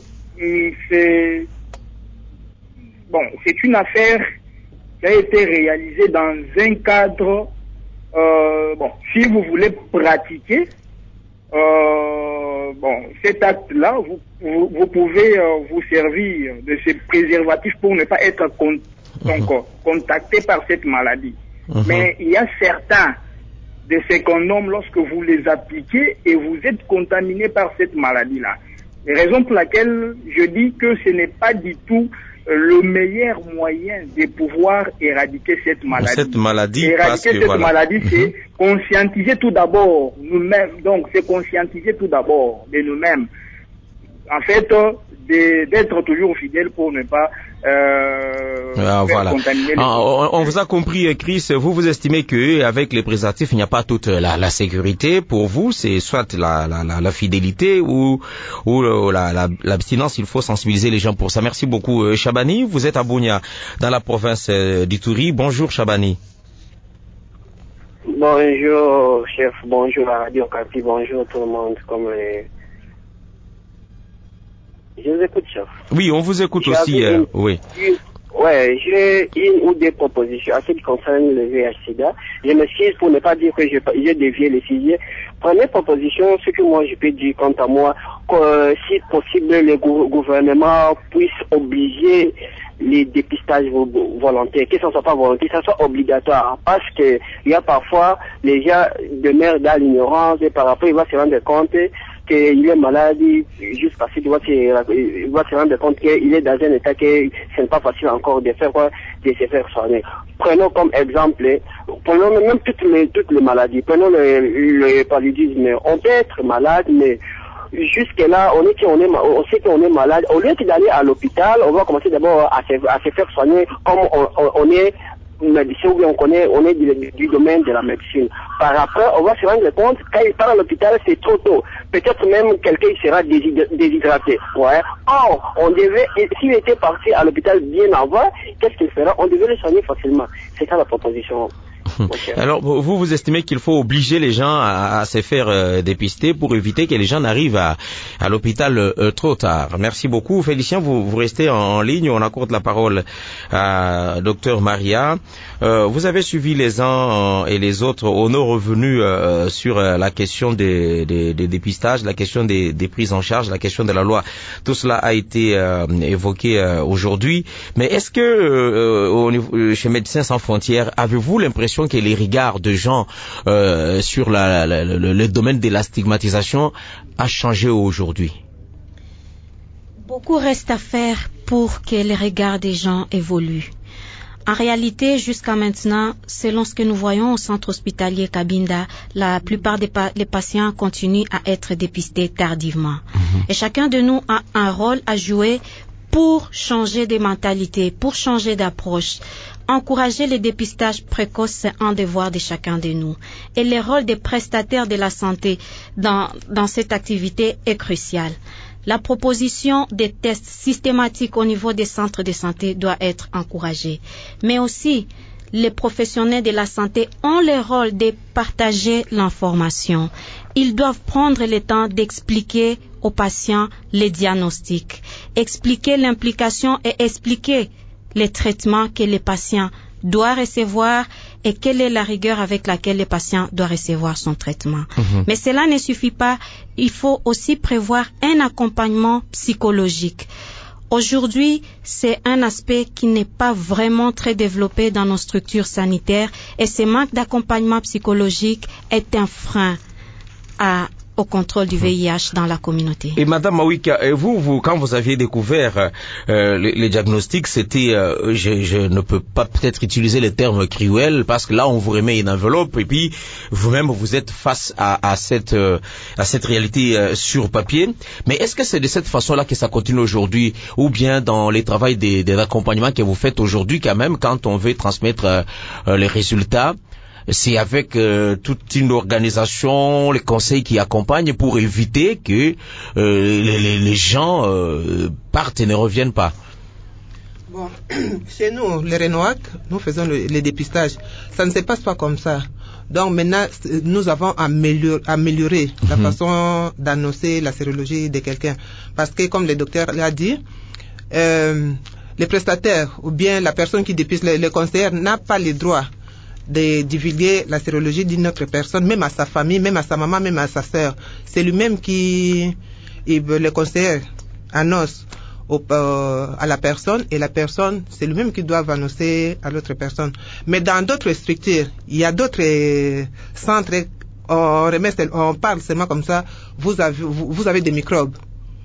c'est une affaire qui a été réalisée dans un cadre. Si vous voulez pratiquer cet acte-là, vous pouvez vous servir de ces préservatifs pour ne pas être contacté par cette maladie. Mais il y a certains de ces condoms, lorsque vous les appliquez et vous êtes contaminé par cette maladie-là, Raison pour laquelle je dis que ce n'est pas du tout le meilleur moyen de pouvoir éradiquer cette maladie. Éradiquer cette maladie, c'est conscientiser tout d'abord nous-mêmes. Donc, c'est conscientiser tout d'abord de nous-mêmes. En fait, d'être toujours fidèle pour ne pas voilà. On vous a compris, Chris. Vous estimez que avec les préservatifs, il n'y a pas toute la sécurité. Pour vous, c'est soit la fidélité ou l'abstinence. Il faut sensibiliser les gens pour ça. Merci beaucoup, Chabani. Vous êtes à Bunia, dans la province d'Ituri. Bonjour, Chabani. Bonjour, chef. Bonjour, la Radio Okapi. Bonjour, tout le monde. Je vous écoute, chef. Oui, on vous écoute aussi. Oui. Ouais, j'ai une ou deux propositions à ce qui concerne le VIH-Sida. Je m'excuse pour ne pas dire que j'ai dévié le sujet. Première proposition, ce que moi je peux dire quant à moi, que si possible, le gouvernement puisse obliger les dépistages volontaires, que ce ne soit pas volontaire, que ce soit obligatoire, parce que il y a parfois les gens demeurent dans l'ignorance et par rapport, il va se rendre compte qu'il est malade, juste parce qu'il va se rendre compte qu'il est dans un état que ce n'est pas facile encore de se faire soigner. Prenons comme exemple, prenons même toutes les maladies, prenons le paludisme. On peut être malade, mais jusque là, on sait qu'on est malade. Au lieu d'aller à l'hôpital, on va commencer d'abord à se faire soigner comme on est médecin ou bien on est du domaine de la médecine. Par après, on va se rendre compte quand il part à l'hôpital, c'est trop tôt. Peut-être même quelqu'un sera déshydraté. Ouais. Or, s'il était parti à l'hôpital bien avant, qu'est-ce qu'il fera? On devait le soigner facilement. C'est ça la proposition. Alors, vous estimez qu'il faut obliger les gens à se faire dépister pour éviter que les gens n'arrivent à l'hôpital trop tard. Merci beaucoup. Félicien, vous restez en ligne. On accorde la parole à Dr Maria. Vous avez suivi les uns et les autres aux nos revenus sur la question des dépistages, la question des prises en charge, la question de la loi. Tout cela a été évoqué aujourd'hui. Mais est-ce que chez Médecins sans frontières, avez-vous l'impression que les regards de gens sur le domaine de la stigmatisation a changé aujourd'hui? Beaucoup reste à faire pour que les regards des gens évoluent. En réalité, jusqu'à maintenant, selon ce que nous voyons au centre hospitalier Cabinda, la plupart des patients continuent à être dépistés tardivement. Et chacun de nous a un rôle à jouer pour changer de mentalité, pour changer d'approche. Encourager les dépistages précoces, c'est un devoir de chacun de nous. Et le rôle des prestataires de la santé dans cette activité est crucial. La proposition des tests systématiques au niveau des centres de santé doit être encouragée. Mais aussi, les professionnels de la santé ont le rôle de partager l'information. Ils doivent prendre le temps d'expliquer aux patients les diagnostics, expliquer l'implication et expliquer les traitements que les patients doivent recevoir et quelle est la rigueur avec laquelle le patient doit recevoir son traitement. Mais cela ne suffit pas. Il faut aussi prévoir un accompagnement psychologique. Aujourd'hui, c'est un aspect qui n'est pas vraiment très développé dans nos structures sanitaires et ce manque d'accompagnement psychologique est un frein au contrôle du VIH dans la communauté. Et Madame Mawika, vous, quand vous aviez découvert les diagnostics, c'était, je ne peux pas peut-être utiliser le terme cruel, parce que là, on vous remet une enveloppe, et puis vous-même, vous êtes face à cette réalité sur papier. Mais est-ce que c'est de cette façon-là que ça continue aujourd'hui, ou bien dans les travaux des accompagnements que vous faites aujourd'hui, quand même, quand on veut transmettre les résultats? C'est avec toute une organisation, les conseils qui accompagnent pour éviter que les gens partent et ne reviennent pas. Bon, chez nous, les Renoac, nous faisons les dépistages. Ça ne se passe pas comme ça. Donc maintenant, nous avons amélioré la façon d'annoncer la sérologie de quelqu'un. Parce que, comme le docteur l'a dit, les prestataires ou bien la personne qui dépiste, le conseiller, n'a pas le droit de divulguer la sérologie d'une autre personne, même à sa famille, même à sa maman, même à sa sœur. C'est lui-même qui, le conseiller, annonce à la personne, et la personne, c'est lui-même qui doit annoncer à l'autre personne. Mais dans d'autres structures, il y a d'autres centres, on parle seulement comme ça, vous avez des microbes.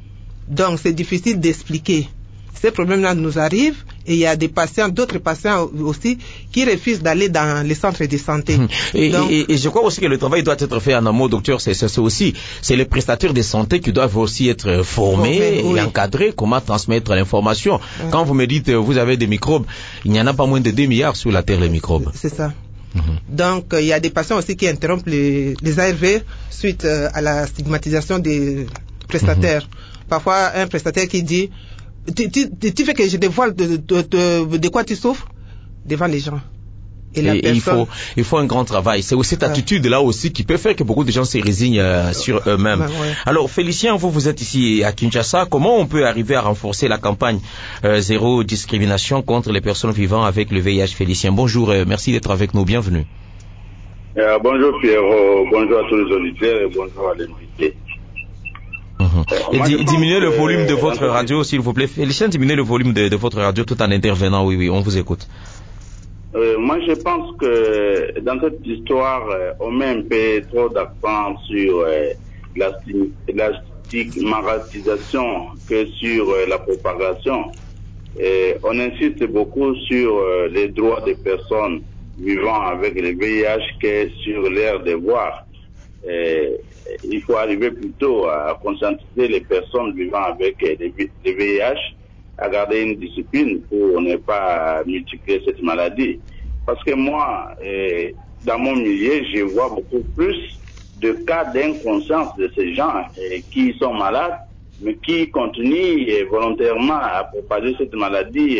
Donc, c'est difficile d'expliquer. Ces problèmes-là nous arrivent et il y a d'autres patients aussi qui refusent d'aller dans les centres de santé. Et je crois aussi que le travail doit être fait en amont, docteur. C'est les prestataires de santé qui doivent aussi être formés et encadrés comment transmettre l'information. Quand vous me dites vous avez des microbes, il n'y en a pas moins de 2 milliards sur la Terre, les microbes. C'est ça. Donc, il y a des patients aussi qui interrompent les ARV suite à la stigmatisation des prestataires. Parfois, un prestataire qui dit tu fais que je dévoile de quoi tu souffres devant les gens. Et il faut un grand travail. C'est aussi cette attitude-là aussi qui peut faire que beaucoup de gens se résignent sur eux-mêmes. Alors, Félicien, vous êtes ici à Kinshasa. Comment on peut arriver à renforcer la campagne zéro discrimination contre les personnes vivant avec le VIH? Félicien, bonjour, merci d'être avec nous, bienvenue. Bonjour Pierrot, bonjour à tous les auditeurs et bonjour à l'invité. Et diminuez le volume de votre radio, s'il vous plaît. Félicien, diminuez le volume de votre radio tout en intervenant. Oui, on vous écoute. Moi, je pense que dans cette histoire, on met un peu trop d'accent sur la stigmatisation que sur la propagation. On insiste beaucoup sur les droits des personnes vivant avec le VIH que sur leur devoir. Il faut arriver plutôt à conscientiser les personnes vivant avec le VIH, à garder une discipline pour ne pas multiplier cette maladie. Parce que moi, dans mon milieu, je vois beaucoup plus de cas d'inconscience de ces gens qui sont malades, mais qui continuent volontairement à propager cette maladie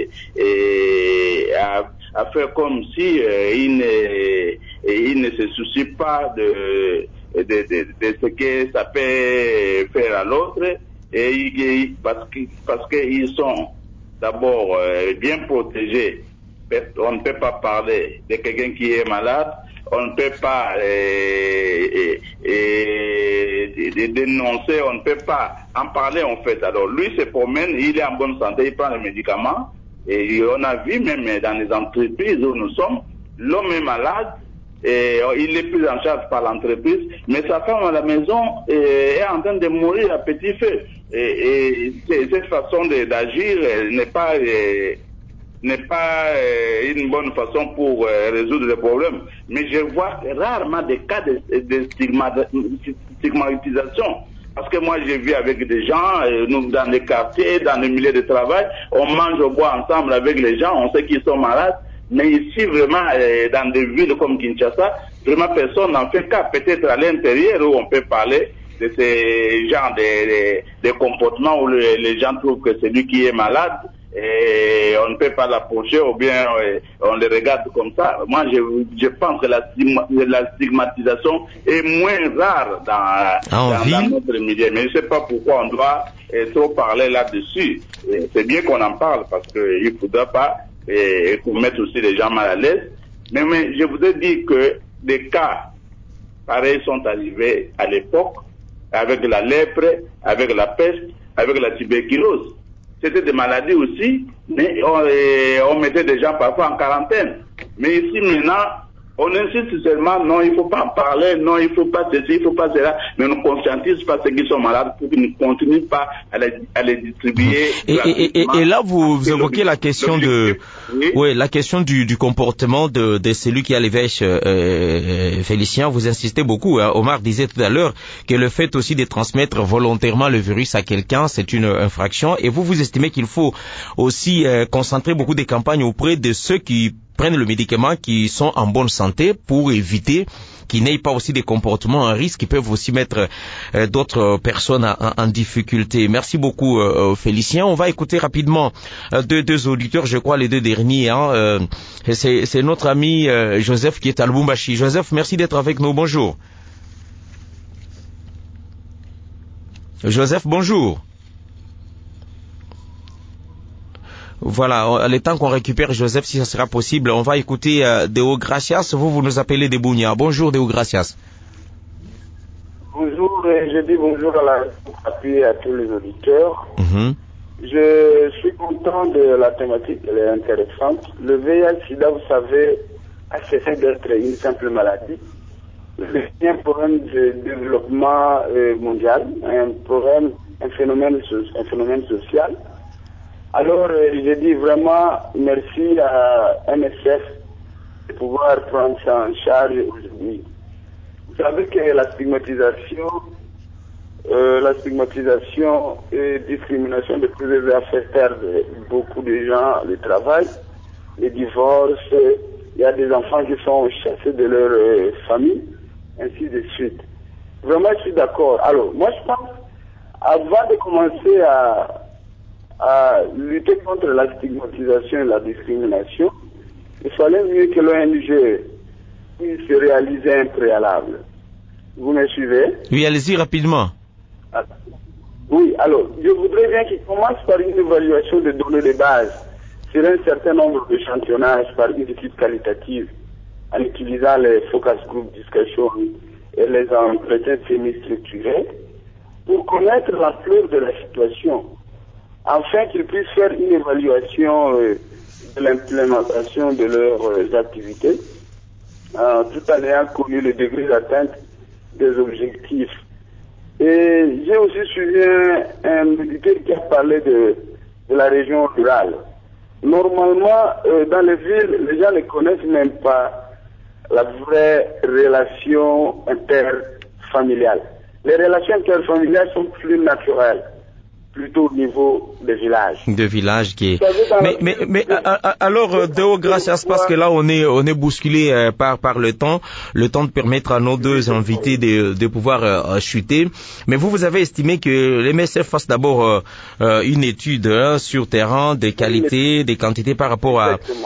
et à faire comme si ils ne se soucient pas de ce que ça peut faire à l'autre, et parce qu'ils sont d'abord bien protégés. On ne peut pas parler de quelqu'un qui est malade, on ne peut pas dénoncer, on ne peut pas en parler en fait. Alors lui se promène, il est en bonne santé, il prend les médicaments, et on a vu même dans les entreprises où nous sommes, l'homme est malade, et il est pris en charge par l'entreprise, mais sa femme à la maison est en train de mourir à petit feu. Et cette façon d'agir n'est pas une bonne façon pour résoudre les problèmes. Mais je vois rarement des cas de stigmatisation. Parce que moi, j'ai vu avec des gens, nous, dans les quartiers, dans les milieux de travail, on mange, on boit ensemble avec les gens, on sait qu'ils sont malades. Mais ici, vraiment, dans des villes comme Kinshasa, vraiment personne n'en fait cas. Peut-être à l'intérieur où on peut parler de ces genres de comportements où les gens trouvent que c'est lui qui est malade et on ne peut pas l'approcher ou bien on le regarde comme ça. Moi, je pense que la stigmatisation est moins rare dans notre milieu. Mais je ne sais pas pourquoi on doit trop parler là-dessus. C'est bien qu'on en parle parce qu'il ne faudra pas et pour mettre aussi les gens mal à l'aise. Mais je voudrais dire que des cas pareils sont arrivés à l'époque avec la lèpre, avec la peste, avec la tuberculose. C'était des maladies aussi, mais on mettait des gens parfois en quarantaine. Mais ici maintenant, on insiste seulement, non, il ne faut pas en parler, non, il ne faut pas ceci, il ne faut pas cela, mais on ne conscientise pas ceux qui sont malades pour qu'ils ne continuent pas à les distribuer. Et là, vous évoquez la question la question du comportement de celui qui a les VIH, Félicien, vous insistez beaucoup. Hein. Omar disait tout à l'heure que le fait aussi de transmettre volontairement le virus à quelqu'un, c'est une infraction. Et vous estimez qu'il faut aussi concentrer beaucoup de campagnes auprès de ceux qui prennent le médicament, qui sont en bonne santé, pour éviter qu'ils n'aient pas aussi des comportements à risque qui peuvent aussi mettre d'autres personnes en difficulté. Merci beaucoup Félicien. On va écouter rapidement deux auditeurs, je crois les deux derniers. Hein. C'est notre ami Joseph qui est à Lubumbashi. Joseph, merci d'être avec nous. Bonjour. Joseph, bonjour. Voilà, le temps qu'on récupère Joseph, si ça sera possible, on va écouter Deo Gracias. Vous nous appelez de Bounia. Bonjour Deo Gracias. Bonjour, je dis bonjour à la et à tous les auditeurs. Je suis content de la thématique, elle est intéressante. Le VIH-Sida, vous savez, a cessé d'être une simple maladie. C'est un problème de développement mondial, un problème un phénomène social. Alors, je dis vraiment merci à MSF de pouvoir prendre ça en charge aujourd'hui. Vous savez que la stigmatisation et discrimination de plusieurs affaires perdent beaucoup de gens le travail, les divorces, il y a des enfants qui sont chassés de leur famille, ainsi de suite. Vraiment, je suis d'accord. Alors, moi, je pense, avant de commencer à lutter contre la stigmatisation et la discrimination, il fallait mieux que l'ONG puisse réaliser un préalable. Vous me suivez? Oui, allez-y rapidement. Oui, alors, je voudrais bien qu'il commence par une évaluation des données de base sur un certain nombre d'échantillonnages par une équipe qualitative en utilisant les focus group discussion et les entretiens semi-structurés pour connaître l'ampleur de la situation, afin qu'ils puissent faire une évaluation de l'implémentation de leurs activités, tout en ayant connu le degré d'atteinte des objectifs. Et j'ai aussi suivi un médiateur qui a parlé de la région rurale. Normalement, dans les villes, les gens ne connaissent même pas la vraie relation interfamiliale. Les relations interfamiliales sont plus naturelles, plutôt au niveau des villages. De villages qui est... Mais alors, Deo Gracias, parce que là, on est bousculé par le temps de permettre à nos deux invités de pouvoir chuter. Mais vous avez estimé que l'MSF fasse d'abord une étude sur terrain des qualités, des quantités par rapport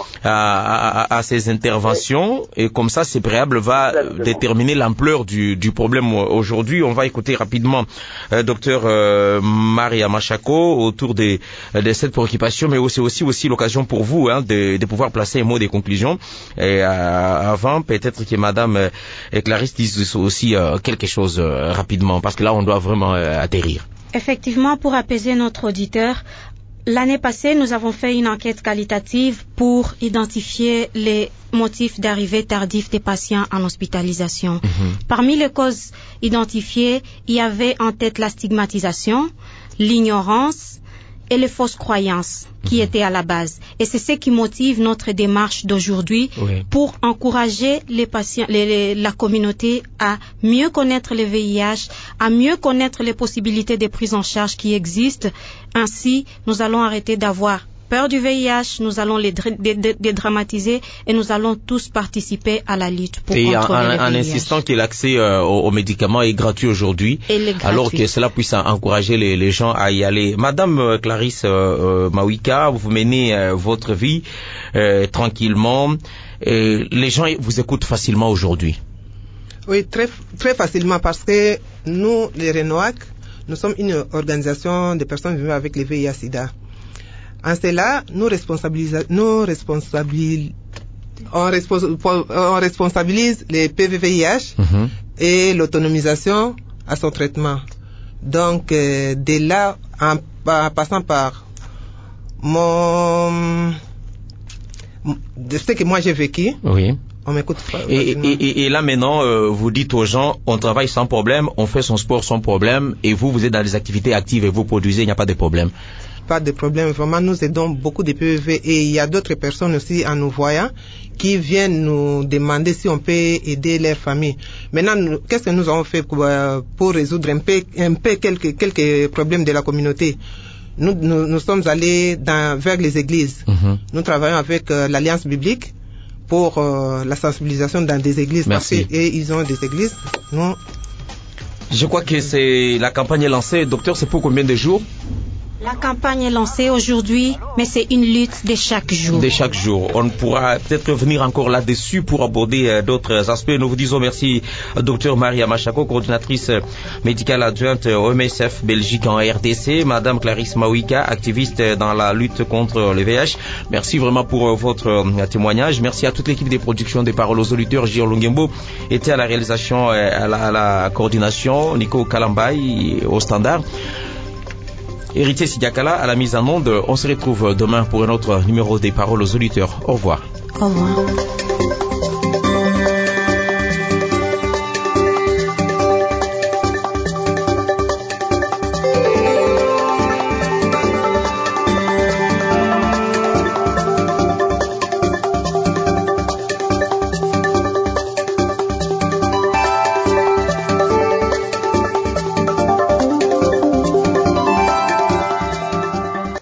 à ces interventions, et comme ça, ce préalable va déterminer l'ampleur du problème aujourd'hui. On va écouter rapidement docteur Maria Machako autour de cette préoccupation, mais aussi l'occasion pour vous de pouvoir placer un mot de conclusion. Et avant, peut-être que Madame Clarisse dise aussi quelque chose rapidement, parce que là, on doit vraiment atterrir. Effectivement, pour apaiser notre auditeur, l'année passée, nous avons fait une enquête qualitative pour identifier les motifs d'arrivée tardive des patients en hospitalisation. Parmi les causes identifiées, il y avait en tête la stigmatisation, l'ignorance et les fausses croyances qui étaient à la base. Et c'est ce qui motive notre démarche d'aujourd'hui pour encourager les patients, la communauté à mieux connaître le VIH, à mieux connaître les possibilités de prise en charge qui existent. Ainsi, nous allons arrêter d'avoir peur du VIH, nous allons les dédramatiser et nous allons tous participer à la lutte pour contrôler le VIH. En insistant que l'accès aux médicaments est gratuit aujourd'hui, alors que cela puisse encourager les gens à y aller. Madame Clarisse Mawika, vous menez votre vie tranquillement. Les gens vous écoutent facilement aujourd'hui. Oui, très, très facilement, parce que nous, les Renoac, nous sommes une organisation de personnes vivant avec le VIH-Sida. En cela, on responsabilise les PVVIH et l'autonomisation à son traitement. Donc, de là, en passant par de ce que moi j'ai vécu, on m'écoute. Et là maintenant, vous dites aux gens, on travaille sans problème, on fait son sport sans problème, et vous êtes dans des activités actives et vous produisez, il n'y a pas de problème. Pas de problème, vraiment nous aidons beaucoup de PVV, et il y a d'autres personnes aussi en nous voyant qui viennent nous demander si on peut aider leur famille. Maintenant, qu'est-ce que nous avons fait pour résoudre un peu quelques problèmes de la communauté? Nous sommes allés vers les églises. Nous travaillons avec l'Alliance biblique pour la sensibilisation dans des églises. Merci. Et ils ont des églises. Nous... Je crois que la campagne est lancée. Docteur, c'est pour combien de jours? La campagne est lancée aujourd'hui, mais c'est une lutte de chaque jour. De chaque jour. On pourra peut-être revenir encore là-dessus pour aborder d'autres aspects. Nous vous disons merci, Dr Maria Machako, coordinatrice médicale adjointe au MSF Belgique en RDC, Madame Clarisse Mawika, activiste dans la lutte contre le VIH. Merci vraiment pour votre témoignage. Merci à toute l'équipe des productions des Paroles aux auditeurs. Gilles Longembo était à la réalisation, à la coordination, Nico Kalambay au standard. Héritier Sidiakala à la mise en onde. On se retrouve demain pour un autre numéro des Paroles aux auditeurs. Au revoir. Au revoir.